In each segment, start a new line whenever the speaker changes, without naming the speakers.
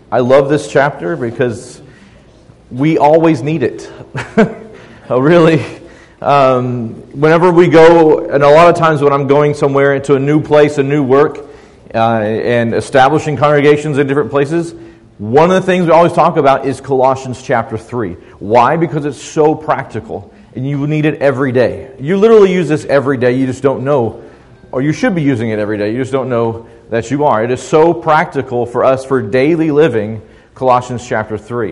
I love this chapter because we always need it. Really. Whenever we go, and a lot of times when I'm going somewhere into a new place, a new work, and establishing congregations in different places, one of the things we always talk about is Colossians chapter 3. Why? Because it's so practical, and you need it every day. You literally use this every day, you just don't know, or you should be using it every day, you just don't know that you are. It is so practical for us for daily living, Colossians chapter 3.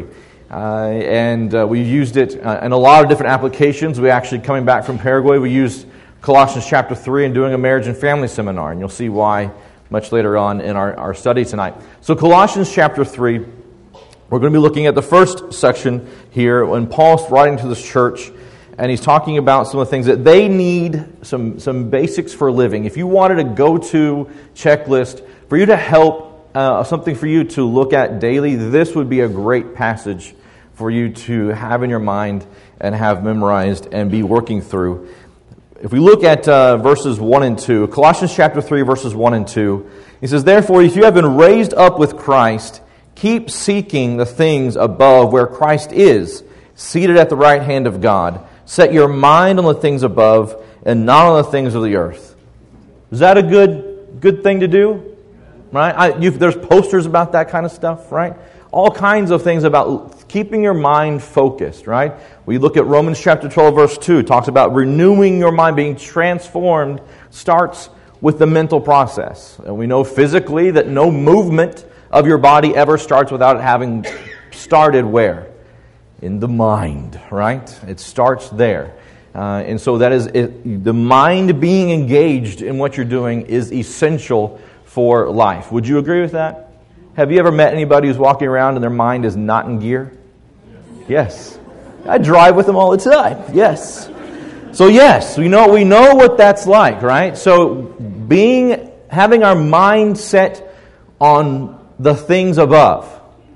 We've used it in a lot of different applications. We actually, coming back from Paraguay, we used Colossians chapter 3 and doing a marriage and family seminar, and you'll see why much later on in our study tonight. So Colossians chapter 3, we're going to be looking at the first section here when Paul's writing to this church, and he's talking about some of the things that they need, some basics for living. If you wanted a go-to checklist for you to help, something for you to look at daily, this would be a great passage for you to have in your mind and have memorized and be working through. If we look at verses 1 and 2, Colossians chapter 3, verses 1 and 2, he says, "Therefore, if you have been raised up with Christ, keep seeking the things above where Christ is, seated at the right hand of God. Set your mind on the things above and not on the things of the earth." Is that a good thing to do? Right? There's posters about that kind of stuff, right? All kinds of things about keeping your mind focused, right? We look at Romans chapter 12, verse 2. It talks about renewing your mind, being transformed, starts with the mental process. And we know physically that no movement of your body ever starts without it having started where? In the mind, right? It starts there. And so that is the mind being engaged in what you're doing is essential for life. Would you agree with that? Have you ever met anybody who's walking around and their mind is not in gear? Yes. I drive with them all the time. Yes. So yes, we know what that's like, right? So having our mind set on the things above,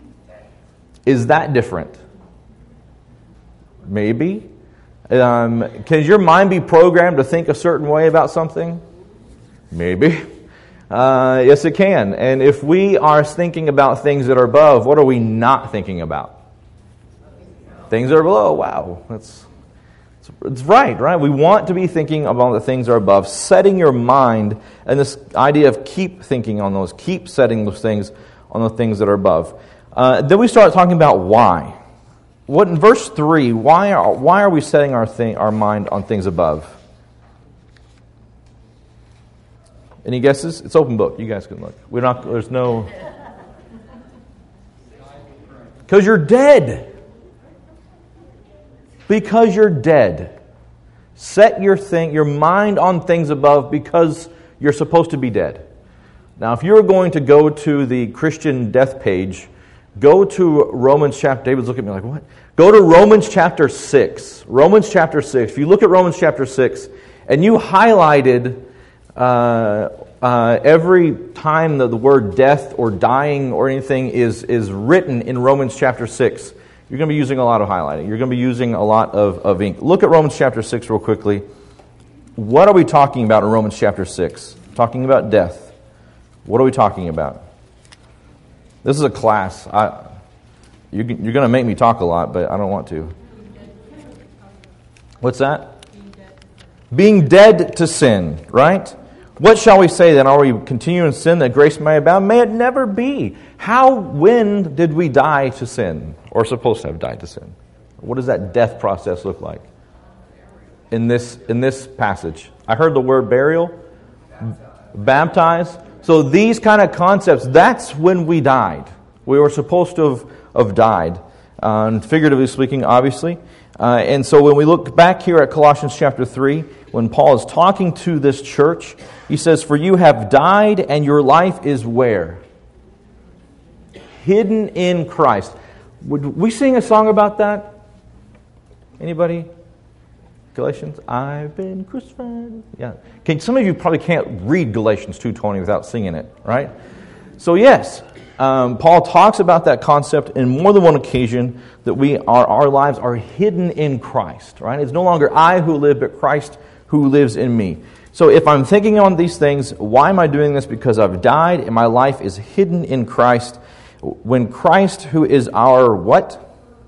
is that different? Maybe. Can your mind be programmed to think a certain way about something? Maybe. Yes, it can. And if we are thinking about things that are above, what are we not thinking about? Things that are below. Wow, it's right? We want to be thinking about the things that are above, setting your mind, and this idea of keep thinking on those, keep setting those things on the things that are above. Then we start talking about why. What in verse 3? Why are we setting our mind on things above? Any guesses? It's open book. You guys can look. There's no. Because you're dead. Because you're dead. Set your mind on things above because you're supposed to be dead. Now, if you're going to go to the Christian death page, go to Romans chapter. David's looking at me like, what? Go to Romans chapter 6. Romans chapter 6. If you look at Romans chapter 6, and you highlighted every time that the word death or dying or anything is written in Romans chapter 6, you're going to be using a lot of highlighting. You're going to be using a lot of ink. Look at Romans chapter 6 real quickly. What are we talking about in Romans chapter 6? Talking about death. What are we talking about? This is a class. You're going to make me talk a lot, but I don't want to. What's that? Being dead to sin, right? What shall we say then? Are we continue in sin that grace may abound? May it never be. When did we die to sin? Or supposed to have died to sin? What does that death process look like? In this passage. I heard the word burial. Baptized. So these kind of concepts, that's when we died. We were supposed to have died. Figuratively speaking, obviously. And so when we look back here at Colossians chapter 3, when Paul is talking to this church, he says, "For you have died, and your life is where? Hidden in Christ." Would we sing a song about that? Anybody? Galatians? I've been crucified. Yeah. Some of you probably can't read Galatians 2:20 without singing it, right? So yes, Paul talks about that concept in more than one occasion, that our lives are hidden in Christ, right? It's no longer I who live, but Christ who lives in me. So if I'm thinking on these things, why am I doing this? Because I've died and my life is hidden in Christ. When Christ, who is our what?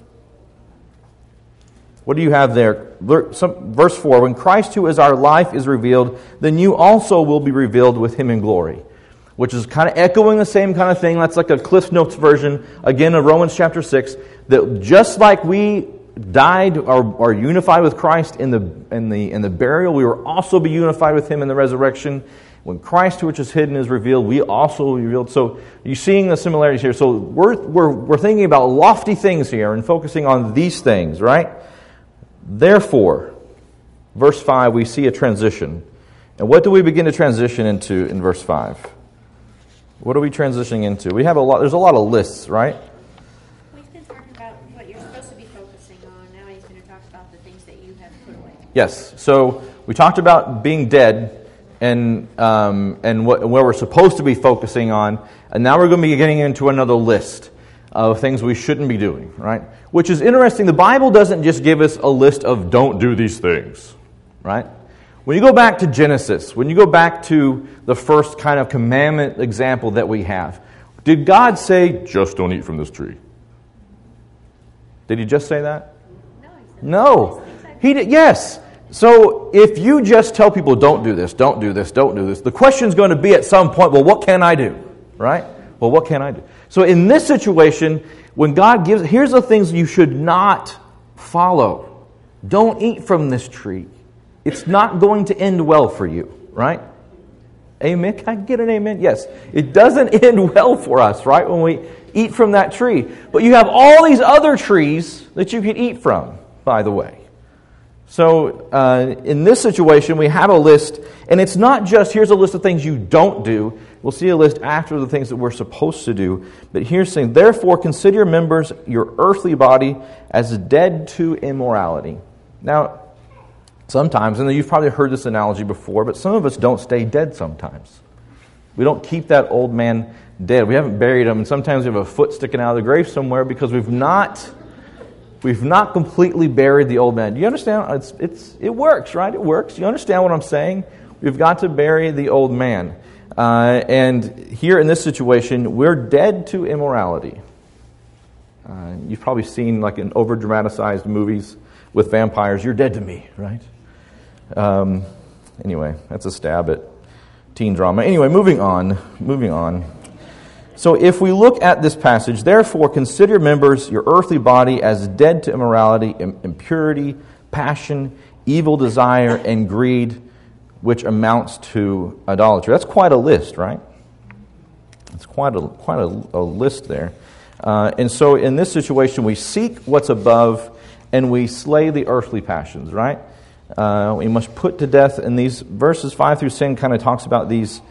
What do you have there? Verse 4, when Christ, who is our life, is revealed, then you also will be revealed with him in glory. Which is kind of echoing the same kind of thing. That's like a Cliff Notes version, again, of Romans chapter 6, that just like we died or are unified with Christ in the burial, we will also be unified with him in the resurrection. When Christ, which is hidden, is revealed, we also will be revealed. So you're seeing the similarities here. So we're thinking about lofty things here and focusing on these things, right? Therefore, verse 5, we see a transition. And what do we begin to transition into in verse 5? What are we transitioning into? We have there's a lot of lists, right?
We've been talking about what you're supposed to be focusing on. Now he's going to talk about the things that you have put away.
Yes. So we talked about being dead and where we're supposed to be focusing on. And now we're going to be getting into another list of things we shouldn't be doing, right? Which is interesting. The Bible doesn't just give us a list of don't do these things, right? When you go back to Genesis, when you go back to the first kind of commandment example that we have, did God say, just don't eat from this tree? Did he just say that? No. He did. Yes. So if you just tell people, don't do this, don't do this, don't do this, the question's going to be at some point, well, what can I do? Right? Well, what can I do? So in this situation, when God gives, here's the things you should not follow. Don't eat from this tree. It's not going to end well for you, right? Amen? Can I get an amen? Yes. It doesn't end well for us, right, when we eat from that tree. But you have all these other trees that you can eat from, by the way. So in this situation, we have a list, and it's not just, here's a list of things you don't do. We'll see a list after the things that we're supposed to do. But here's saying, therefore consider your members, your earthly body, as dead to immorality. Now, sometimes, and you've probably heard this analogy before, but some of us don't stay dead sometimes. We don't keep that old man dead. We haven't buried him, and sometimes we have a foot sticking out of the grave somewhere because we've not completely buried the old man. Do you understand? It works, right? It works. You understand what I'm saying? We've got to bury the old man. And here in this situation, we're dead to immorality. You've probably seen like in over-dramatized movies with vampires, you're dead to me, right? Anyway, that's a stab at teen drama. Anyway, moving on. So if we look at this passage, therefore consider members, your earthly body, as dead to immorality, impurity, passion, evil desire, and greed, which amounts to idolatry. That's quite a list, right? It's quite a list there. And so in this situation, we seek what's above, and we slay the earthly passions, right? We must put to death, in these verses 5 through 10 kind of talks about these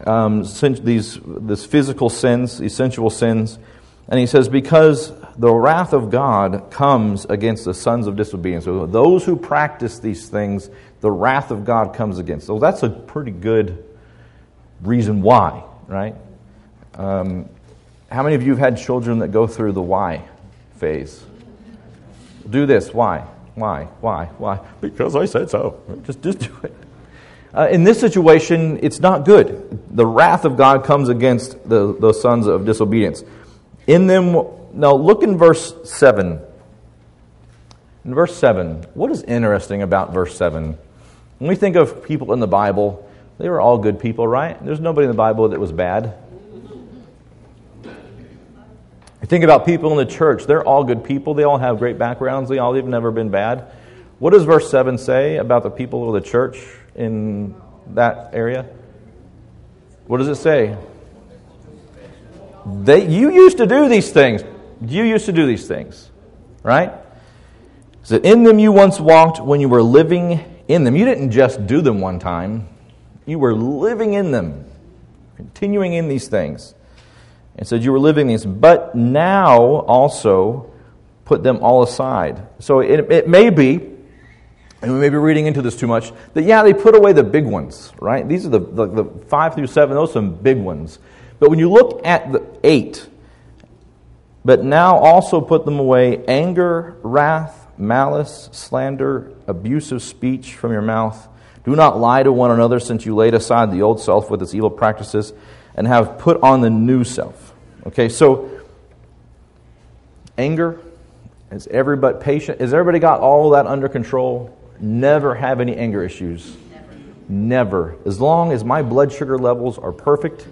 physical sins, these sensual sins. And he says, because the wrath of God comes against the sons of disobedience. So those who practice these things, the wrath of God comes against. So that's a pretty good reason why, right? How many of you have had children that go through the why phase? Do this, why? Why? Because I said so. Just do it. In this situation, it's not good. The wrath of God comes against the sons of disobedience. In them, now look in verse 7. In verse 7, what is interesting about verse 7? When we think of people in the Bible, they were all good people, right? There's nobody in the Bible that was bad. You think about people in the church, they're all good people. They all have great backgrounds. They've never been bad. What does verse 7 say about the people of the church in that area? What does it say? You used to do these things. You used to do these things. Right? It said, in them you once walked when you were living in them. You didn't just do them one time. You were living in them. Continuing in these things. It said you were living these, but now also put them all aside. So it may be, and we may be reading into this too much, that they put away the big ones, right? These are the 5 through 7, those are some big ones. But when you look at the 8, but now also put them away, anger, wrath, malice, slander, abusive speech from your mouth. Do not lie to one another, since you laid aside the old self with its evil practices and have put on the new self. Okay, so Anger. Is everybody patient? Has everybody got all that under control? Never have any anger issues. Never. As long as my blood sugar levels are perfect,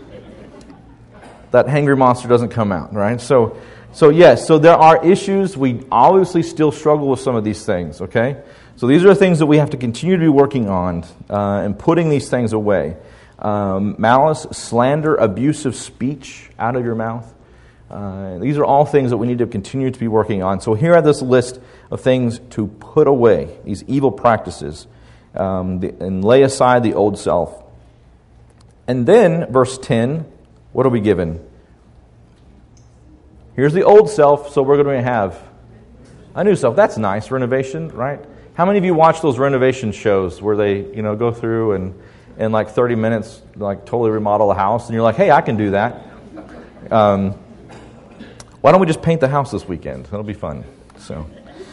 that hangry monster doesn't come out, right? So yes, so there are issues. We obviously still struggle with some of these things, okay? So these are things that we have to continue to be working on and putting these things away. Malice, slander, abusive speech out of your mouth. These are all things that we need to continue to be working on. So here are this list of things to put away, these evil practices, and lay aside the old self. And then, verse 10, what are we given? Here's the old self, so we're going to have a new self. That's nice, renovation, right? How many of you watch those renovation shows where they, go through and in like 30 minutes, like totally remodel a house, and you're like, hey, I can do that. Why don't we just paint the house this weekend? That'll be fun. So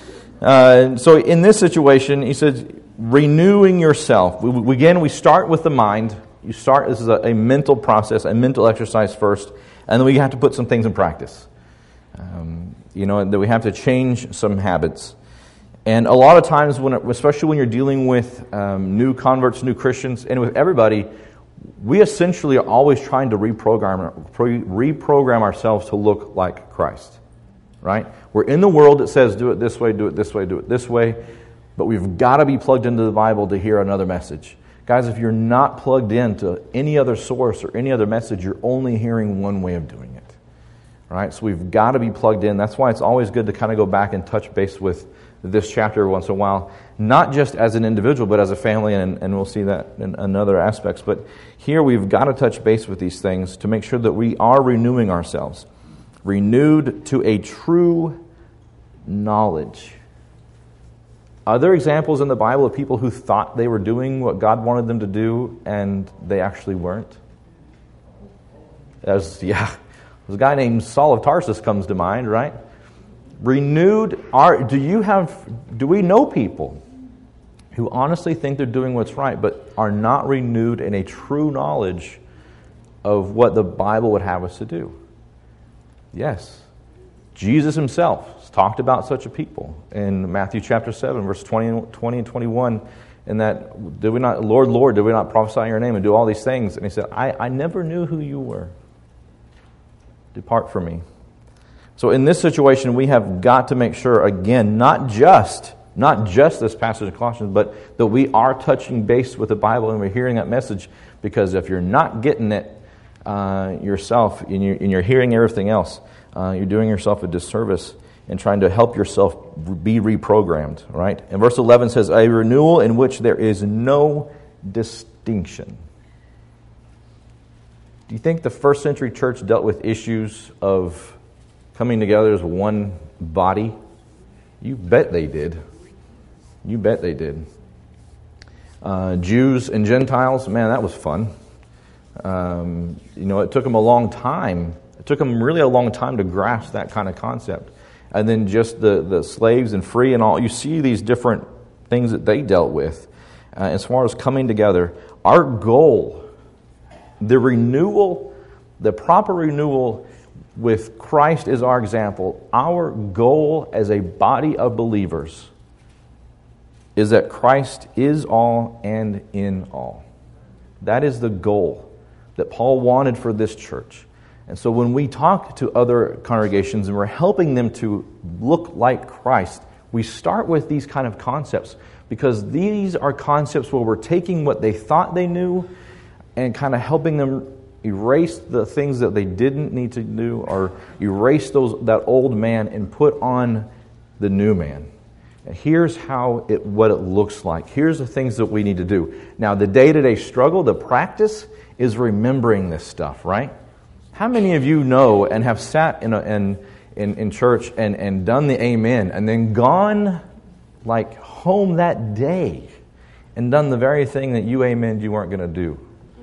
in this situation, he says, renewing yourself. We start with the mind. This is a mental process, a mental exercise first, and then we have to put some things in practice. That we have to change some habits. And a lot of times, especially when you're dealing with new converts, new Christians, and with everybody, we essentially are always trying to reprogram ourselves to look like Christ, right? We're in the world that says, do it this way, do it this way, do it this way, but we've got to be plugged into the Bible to hear another message. Guys, if you're not plugged into any other source or any other message, you're only hearing one way of doing it, right? So we've got to be plugged in. That's why it's always good to kind of go back and touch base with this chapter every once in a while, not just as an individual, but as a family, and we'll see that in other aspects. But here we've got to touch base with these things to make sure that we are renewing ourselves, renewed to a true knowledge. Are there examples in the Bible of people who thought they were doing what God wanted them to do, and they actually weren't? There's a guy named Saul of Tarsus comes to mind, right? Renewed. Do we know people who honestly think they're doing what's right, but are not renewed in a true knowledge of what the Bible would have us to do? Yes. Jesus himself talked about such a people in Matthew chapter 7, verse 20 and 21, and that, did we not, Lord, did we not prophesy in your name and do all these things? And he said, I never knew who you were. Depart from me. So in this situation, we have got to make sure, again, not just this passage of Colossians, but that we are touching base with the Bible and we're hearing that message, because if you're not getting it yourself and you're hearing everything else, you're doing yourself a disservice and trying to help yourself be reprogrammed, right? And verse 11 says, a renewal in which there is no distinction. Do you think the first century church dealt with issues of coming together as one body? You bet they did. You bet they did. Jews and Gentiles, man, that was fun. It took them a long time. It took them really a long time to grasp that kind of concept. And then just the slaves and free and all. You see these different things that they dealt with. As far as coming together, our goal, the renewal, the proper renewal with Christ as our example, our goal as a body of believers is that Christ is all and in all. That is the goal that Paul wanted for this church. And so when we talk to other congregations and we're helping them to look like Christ, we start with these kind of concepts, because these are concepts where we're taking what they thought they knew and kind of helping them erase the things that they didn't need to do, or erase that old man and put on the new man. And here's what it looks like. Here's the things that we need to do. Now, the day-to-day struggle, the practice, is remembering this stuff, right? How many of you know and have sat in church and done the amen and then gone like home that day and done the very thing that you amened you weren't going to do?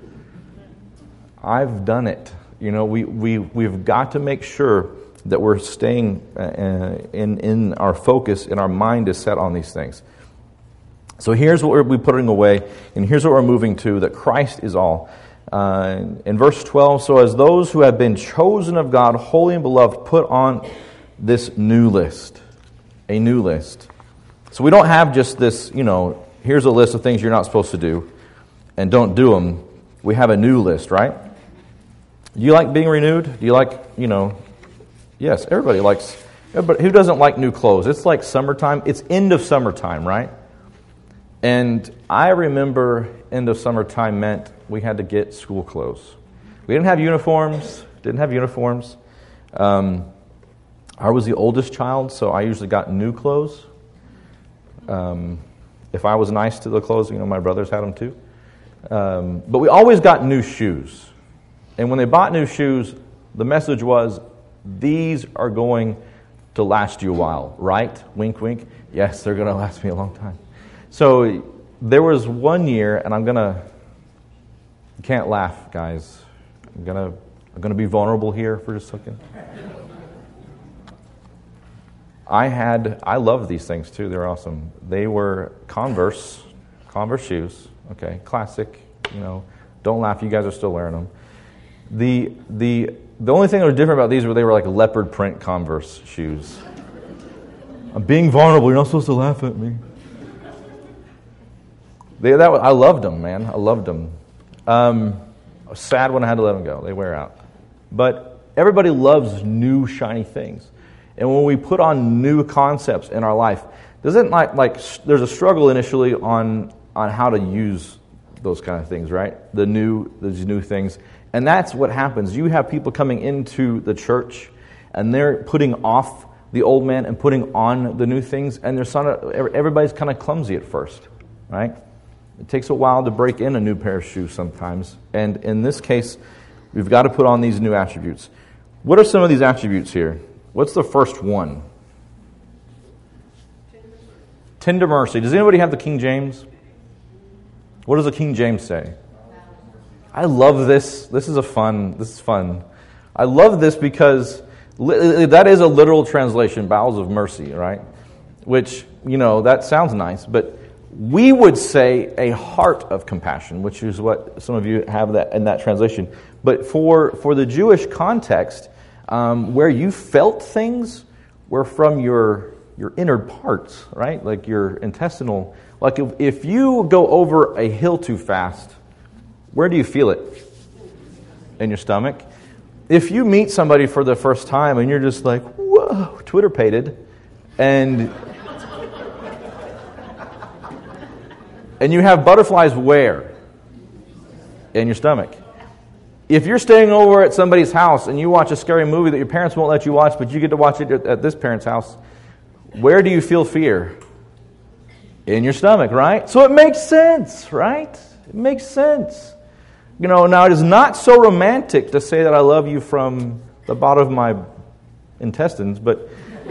I've done it. We've got to make sure that we're staying in our focus, and our mind is set on these things. So here's what we're putting away, and here's what we're moving to, that Christ is all. In verse 12, so as those who have been chosen of God, holy and beloved, put on this new list. A new list. So we don't have just this, here's a list of things you're not supposed to do, and don't do them. We have a new list, right? Do you like being renewed? Do you like, yes, everybody likes, but who doesn't like new clothes? It's like summertime. It's end of summertime, right? And I remember end of summertime meant we had to get school clothes. We didn't have uniforms. I was the oldest child, so I usually got new clothes. If I was nice to the clothes, my brothers had them too. But we always got new shoes. And when they bought new shoes, the message was, these are going to last you a while, right? Wink, wink. Yes, they're going to last me a long time. So there was one year, and you can't laugh, guys. I'm gonna be vulnerable here for just a second. I love these things too. They're awesome. They were Converse shoes. Okay, classic. Don't laugh. You guys are still wearing them. The only thing that was different about these were they were like leopard print Converse shoes. I'm being vulnerable. You're not supposed to laugh at me. I loved them, man. I loved them. I was sad when I had to let them go. They wear out. But everybody loves new, shiny things. And when we put on new concepts in our life, doesn't like there's a struggle initially on how to use those kind of things, right? These new things. And that's what happens. You have people coming into the church, and they're putting off the old man and putting on the new things, and everybody's kind of clumsy at first, right? It takes a while to break in a new pair of shoes sometimes. And in this case, we've got to put on these new attributes. What are some of these attributes here? What's the first one? Tender mercy. Does anybody have the King James? What does the King James say? I love this. This is fun. I love this because that is a literal translation, bowels of mercy, right? Which, that sounds nice, but we would say a heart of compassion, which is what some of you have that in that translation. But for the Jewish context, where you felt things were from your inner parts, right? Like your intestinal. Like if you go over a hill too fast, where do you feel it? In your stomach. If you meet somebody for the first time and you're just like, whoa, Twitter-pated, and you have butterflies where? In your stomach. If you're staying over at somebody's house and you watch a scary movie that your parents won't let you watch, but you get to watch it at this parent's house, where do you feel fear? In your stomach, right? So it makes sense, right? It makes sense. Now it is not so romantic to say that I love you from the bottom of my intestines, but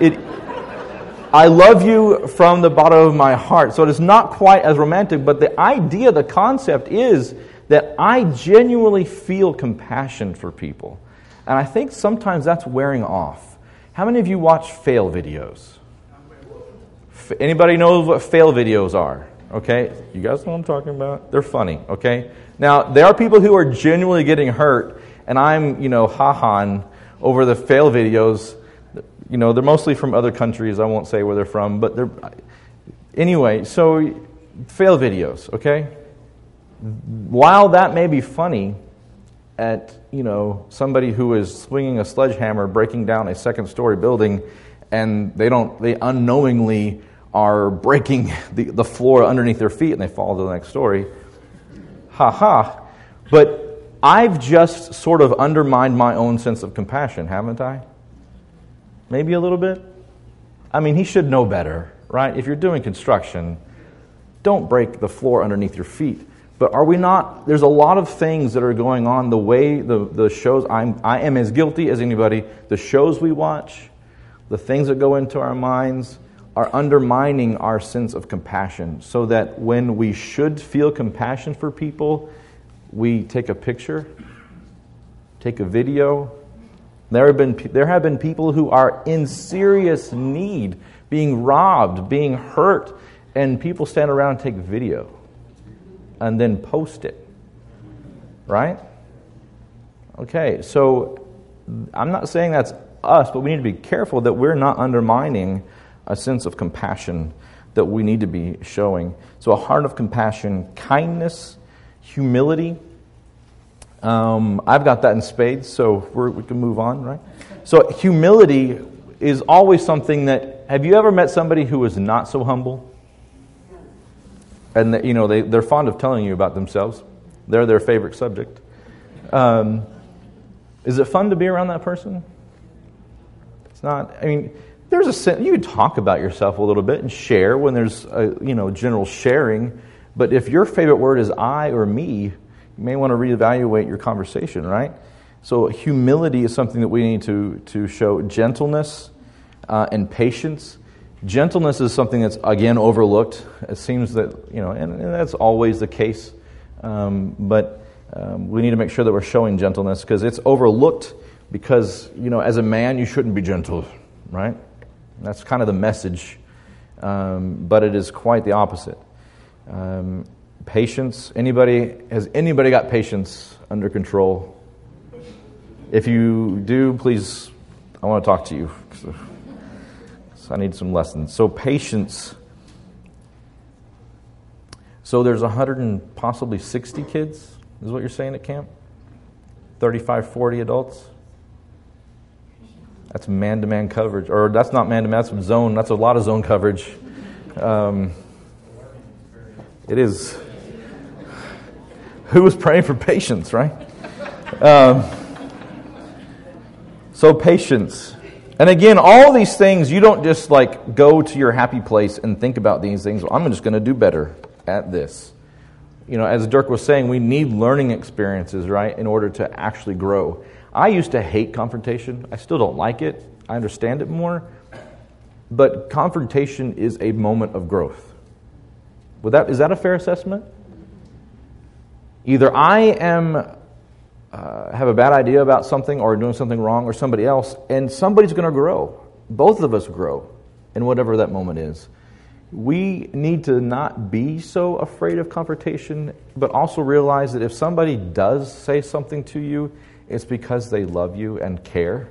I love you from the bottom of my heart. So it is not quite as romantic, but the idea, the concept is that I genuinely feel compassion for people. And I think sometimes that's wearing off. How many of you watch fail videos? Anybody knows what fail videos are? Okay? You guys know what I'm talking about? They're funny, okay? Now, there are people who are genuinely getting hurt, and I'm, ha-haing over the fail videos. They're mostly from other countries. I won't say where they're from, but they're... Anyway, so fail videos, okay? While that may be funny at, somebody who is swinging a sledgehammer, breaking down a second-story building, and they unknowingly are breaking the floor underneath their feet and they fall to the next story. But I've just sort of undermined my own sense of compassion, haven't I? Maybe a little bit? I mean, he should know better, right? If you're doing construction, don't break the floor underneath your feet. But are we not? There's a lot of things that are going on. The way the shows, I am as guilty as anybody. The shows we watch, the things that go into our minds are undermining our sense of compassion, so that when we should feel compassion for people, we take a picture, take a video. There have been people who are in serious need, being robbed, being hurt, and people stand around and take video and then post it. Right? Okay, so I'm not saying that's us, but we need to be careful that we're not undermining a sense of compassion that we need to be showing. So a heart of compassion, kindness, humility. I've got that in spades, so we can move on, right? So humility is always something that, have you ever met somebody who is not so humble? And that, they're fond of telling you about themselves. They're their favorite subject. Is it fun to be around that person? It's not. I mean, there's a sense, you can talk about yourself a little bit and share when there's general sharing. But if your favorite word is I or me, you may want to reevaluate your conversation, right? So humility is something that we need to show. Gentleness and patience. Gentleness is something that's, again, overlooked. It seems that, and that's always the case. But we need to make sure that we're showing gentleness, because it's overlooked because, as a man, you shouldn't be gentle, right? That's kind of the message. But it is quite the opposite. Patience. Has anybody got patience under control? If you do, please, I want to talk to you. So I need some lessons. So patience. So there's 100 and possibly 60 kids, is what you're saying at camp? 35, 40 adults? That's man-to-man coverage. Or that's not man-to-man, that's zone. That's a lot of zone coverage. It is. Who was praying for patience, right? So patience. And again, all these things, you don't just go to your happy place and think about these things. Well, I'm just going to do better at this. As Dirk was saying, we need learning experiences, right, in order to actually grow. I used to hate confrontation. I still don't like it. I understand it more. But confrontation is a moment of growth. Is that a fair assessment? Either I have a bad idea about something or doing something wrong, or somebody else, and somebody's going to grow. Both of us grow in whatever that moment is. We need to not be so afraid of confrontation, but also realize that if somebody does say something to you, it's because they love you and care.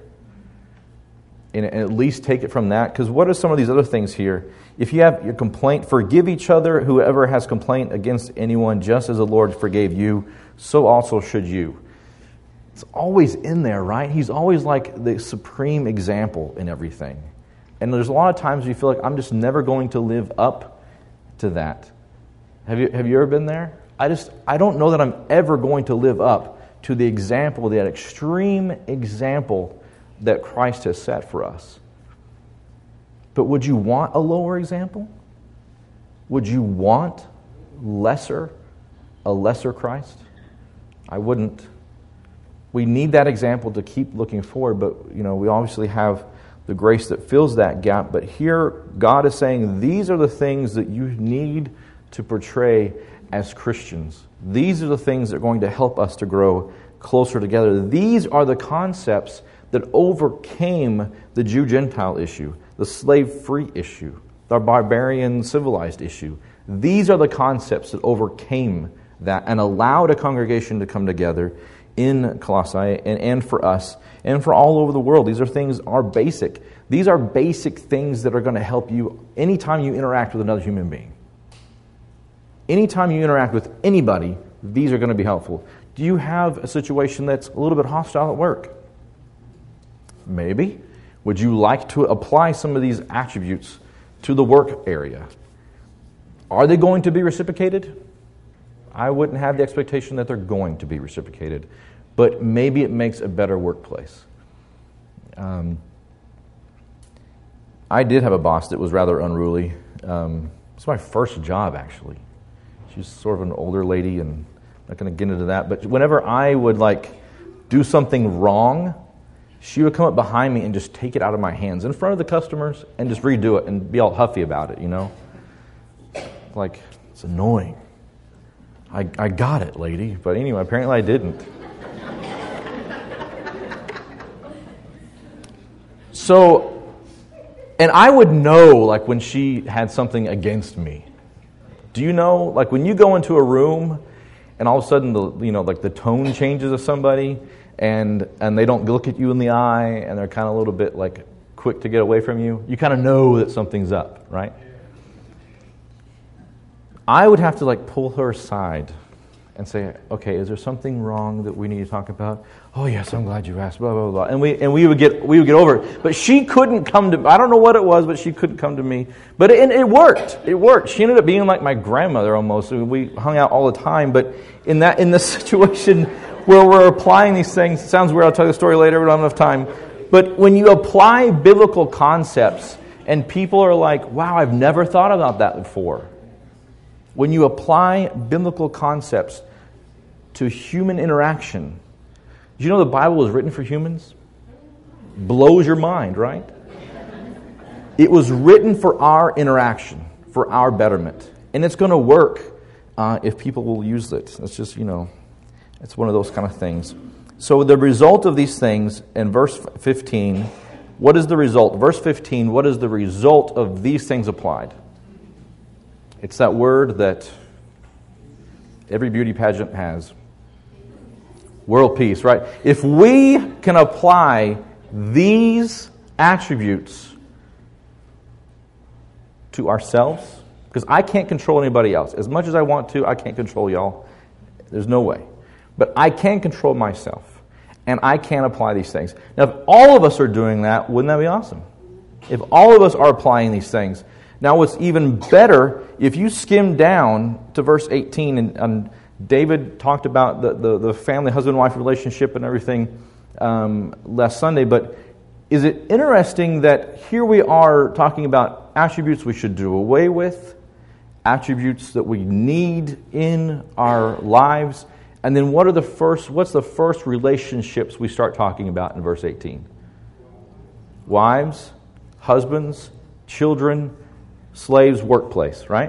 And at least take it from that. Because what are some of these other things here? If you have your complaint, forgive each other, whoever has complaint against anyone, just as the Lord forgave you, so also should you. It's always in there, right? He's always like the supreme example in everything. And there's a lot of times you feel like, I'm just never going to live up to that. Have you ever been there? I don't know that I'm ever going to live up to the example, that extreme example that Christ has set for us. But would you want a lower example? Would you want a lesser Christ? I wouldn't. We need that example to keep looking forward, but we obviously have the grace that fills that gap. But here, God is saying these are the things that you need to portray as Christians. These are the things that are going to help us to grow closer together. These are the concepts that overcame the Jew-Gentile issue, the slave-free issue, the barbarian civilized issue. These are the concepts that overcame that and allowed a congregation to come together in Colossae and for us and for all over the world. These are basic. These are basic things that are going to help you anytime you interact with another human being. Anytime you interact with anybody, these are going to be helpful. Do you have a situation that's a little bit hostile at work? Maybe. Would you like to apply some of these attributes to the work area? Are they going to be reciprocated? I wouldn't have the expectation that they're going to be reciprocated, but maybe it makes a better workplace. I did have a boss that was rather unruly. It's my first job, actually. She's sort of an older lady, and I'm not going to get into that, but whenever I would do something wrong, she would come up behind me and just take it out of my hands in front of the customers and just redo it and be all huffy about it, It's annoying. I got it, lady. But anyway, apparently I didn't. So, and I would know, when she had something against me. Do you know, when you go into a room and all of a sudden the tone changes of somebody and they don't look at you in the eye, and they're kind of a little bit like quick to get away from you, you kind of know that something's up, right? I would have to like pull her aside and say, okay, is there something wrong that we need to talk about? Oh yes, I'm glad you asked, blah, blah, blah. And we would get over it. But she couldn't come to, I don't know what it was, but she couldn't come to me. But it worked. It worked. She ended up being like my grandmother almost. We hung out all the time. But in the situation where we're applying these things, it sounds weird, I'll tell you the story later, we don't have enough time. But when you apply biblical concepts and people are like, wow, I've never thought about that before. When you apply biblical concepts to human interaction, do you know the Bible was written for humans? Blows your mind, right? It was written for our interaction, for our betterment. And it's going to work if people will use it. It's just, it's one of those kind of things. So the result of these things in verse 15, what is the result? Verse 15, what is the result of these things applied? It's that word that every beauty pageant has. World peace, right? If we can apply these attributes to ourselves, because I can't control anybody else. As much as I want to, I can't control y'all. There's no way. But I can control myself. And I can apply these things. Now, if all of us are doing that, wouldn't that be awesome? If all of us are applying these things. Now, what's even better, if you skim down to verse 18, and David talked about the family, husband-wife relationship and everything last Sunday, but is it interesting that here we are talking about attributes we should do away with, attributes that we need in our lives, and then what's the first relationships we start talking about in verse 18? Wives, husbands, children, slaves, workplace, right?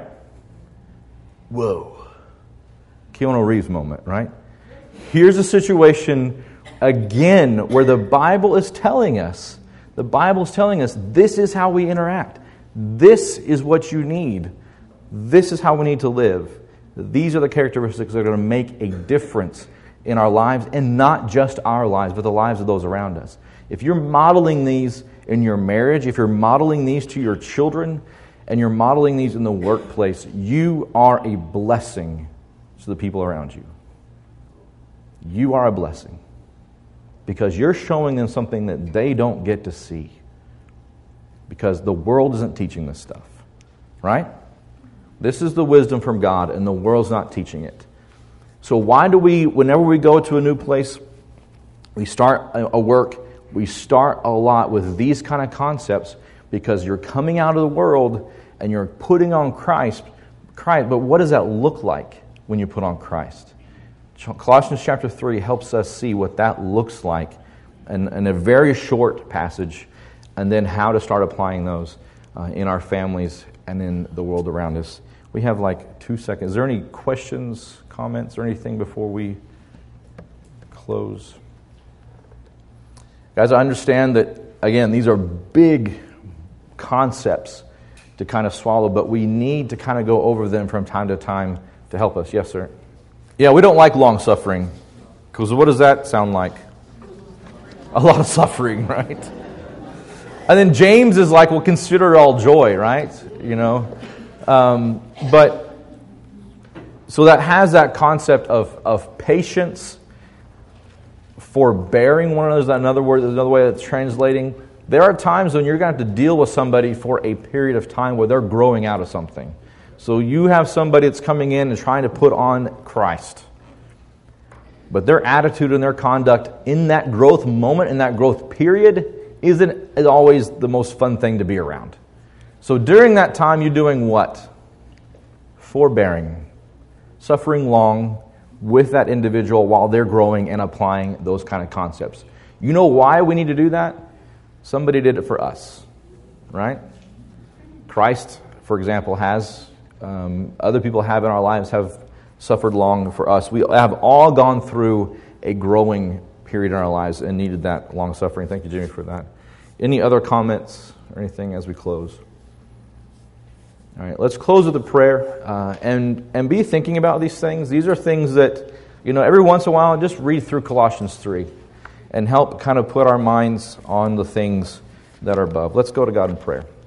Whoa. Keanu Reeves moment, right? Here's a situation, again, where the Bible is telling us, this is how we interact. This is what you need. This is how we need to live. These are the characteristics that are going to make a difference in our lives, and not just our lives, but the lives of those around us. If you're modeling these in your marriage, if you're modeling these to your children, and you're modeling these in the workplace, you are a blessing to the people around you. You are a blessing. Because you're showing them something that they don't get to see. Because the world isn't teaching this stuff. Right? This is the wisdom from God, and the world's not teaching it. So why do we, whenever we go to a new place, we start a work, we start a lot with these kind of concepts, because you're coming out of the world and you're putting on Christ. But what does that look like when you put on Christ? Colossians chapter 3 helps us see what that looks like in a very short passage, and then how to start applying those in our families and in the world around us. We have like 2 seconds. Is there any questions, comments, or anything before we close? Guys, I understand that, again, these are big concepts to kind of swallow, but we need to kind of go over them from time to time to help us. Yes, sir? Yeah, we don't like long suffering, because what does that sound like? A lot of suffering, right? And then James is like, well, consider it all joy, right? But so that has that concept of patience, forbearing one another. Is that another word? There's another way that's translating. There are times when you're going to have to deal with somebody for a period of time where they're growing out of something. So you have somebody that's coming in and trying to put on Christ. But their attitude and their conduct in that growth moment, in that growth period, isn't always the most fun thing to be around. So during that time, you're doing what? Forbearing. Suffering long with that individual while they're growing and applying those kind of concepts. You know why we need to do that? Somebody did it for us, right? Christ, for example, has. Other people have in our lives have suffered long for us. We have all gone through a growing period in our lives and needed that long suffering. Thank you, Jimmy, for that. Any other comments or anything as we close? All right, let's close with a prayer and be thinking about these things. These are things that, every once in a while, just read through Colossians 3. and help kind of put our minds on the things that are above. Let's go to God in prayer.